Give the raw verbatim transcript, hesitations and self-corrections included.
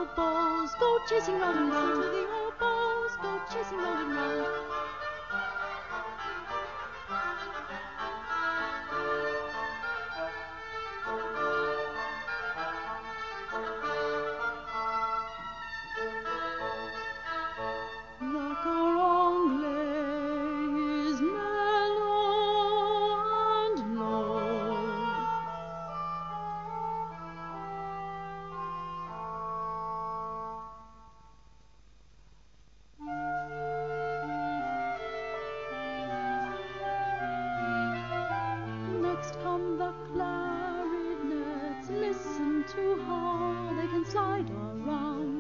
oboes go chasing round and round. Listen to the oboes go chasing round and round. La carongle is mellow and low. Next come the clarinets. Listen to how they can slide around.